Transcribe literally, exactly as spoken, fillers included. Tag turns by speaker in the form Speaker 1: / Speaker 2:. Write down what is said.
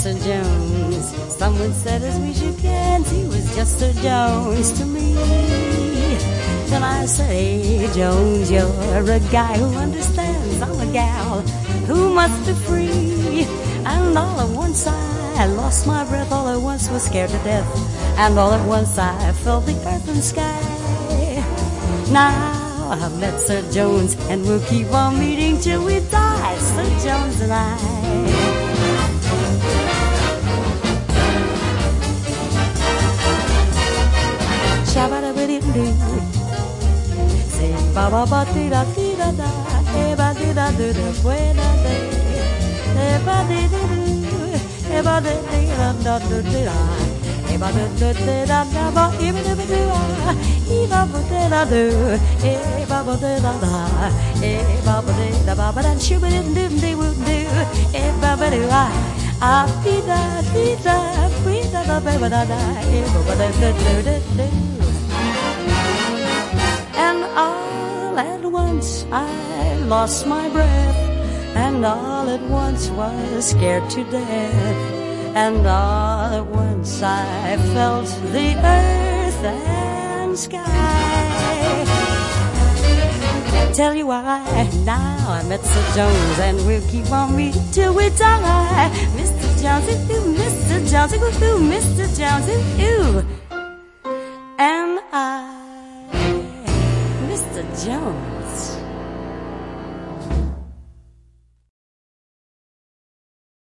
Speaker 1: Sir Jones. Someone said as we shook hands, he was just Sir Jones to me. Then I said, hey Jones, you're a guy who understands I'm a gal who must be free. And all at once I lost my breath, all at once was scared to death, and all at once I felt the earth and sky. Now I've met Sir Jones, and we'll keep on meeting till we die, Sir Jones and I. Shabba-dabba-dee-doo, say ba-ba-ba-dee-da-dee-da-da, eh-ba-dee-da-doo-da-bwe-da-dee, eh-ba-dee-doo-doo, eh-ba-dee-dee-da-da-doo-dee-da, eh-ba-dee-doo-dee-da-da-ba, eh-ba-dee-ba-doo-ah, eh-ba-ba-dee-da-doo, eh-ba-ba-dee-da-da, eh-ba-ba-dee-da-ba-ba-da, shoo-ba-dee-doo-dee-woo-doo, eh-ba-ba-doo-ah, ah-dee-da-dee-da, dee-da-da-ba-ba-da-da, eh-ba-ba-dee-doo-doo-doo. And all at once I lost my breath, and all at once was scared to death, and all at once I felt the earth and sky. Tell you why, now I met Sir Jones, and we'll keep on meeting till we die. Mister Jones, ooh, Mister Jones, ooh, ooh, Mister Jones, ooh, ooh. And I, Mister Jones.